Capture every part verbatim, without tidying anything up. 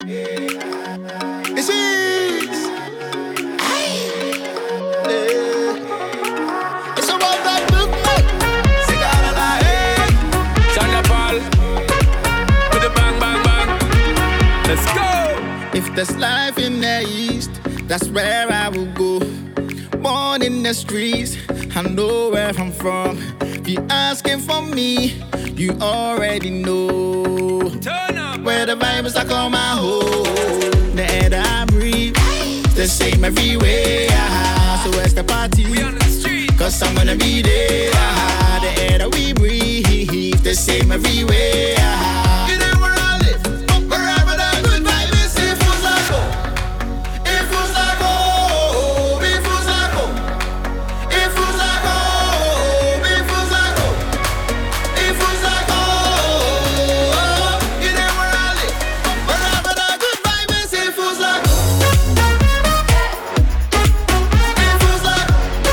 This is. It's about that book, mate. Cigar a la hey. China Paul. With the bang, bang, bang. Let's go. If there's life in the east, that's where I will go. Born in the streets, I know where I'm from. If you're asking for me, you already know. Turn up. Where the vibes I call my home. The air that I breathe, the same everywhere. So where's the party? We on the street. Cause I'm gonna be there. The air that we breathe, the same everywhere. You know where I live, wherever the good vibe is. It feels like home. It feels like home. It feels like home. It feels like home. It feels like home. It feels like home. You know where I live, wherever the good vibe is. It feels like home. It feels like.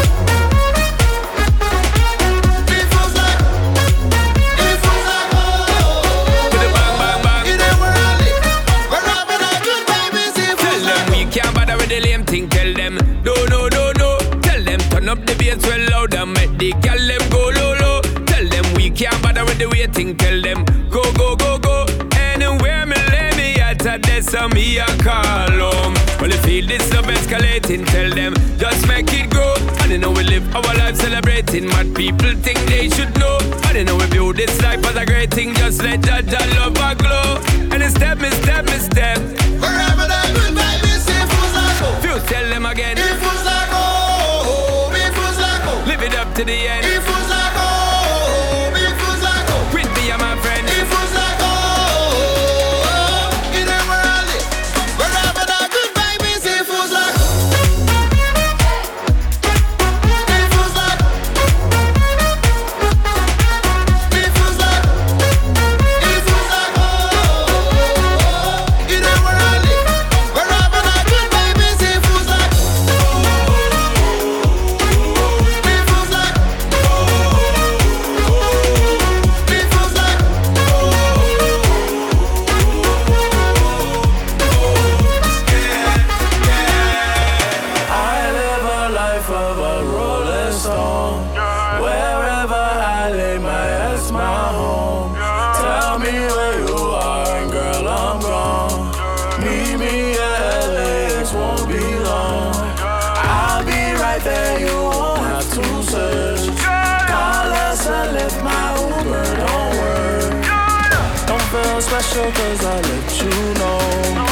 It feels like. It feels like home. With the bang, bang, bang. You know where I live, wherever the good vibe is. It Tell feels them like. we can't bother with the lame thing. Tell them no, no, no, no. Tell them turn up the bass well loud and make the gal them go low, low. Tell them we can't bother with the waiting. Tell them go, go, go, go. Anywhere me lay me at a desk and me a call home. Well, you feel this love escalating. Tell them just make it grow. And you know we live our life celebrating what people think they should know. And you know we build this life as a great thing. Just let that, that love a glow. And it's step, me step, me step. Wherever the good vibe is, it feels like home. Few tell them again. It feels like home. It feels like home. Live it up to the end. It feels like home. It feels like home. With me and my friend. It feels like home. You know where I live, wherever the good vibe is, it feels like home. It feels like. It feels like. It feels like home. You know where I live, wherever the good vibe is, it feels like. It feels like. It feels like. I live a life of a rolling stone. Wherever I lay my head's my home. Tell me where you are, and girl, I'm gone. Meet me at L A X, won't be long. I'll be right there, you won't have to search. Call us and lift my Uber, don't worry. Don't feel special cause I let you know.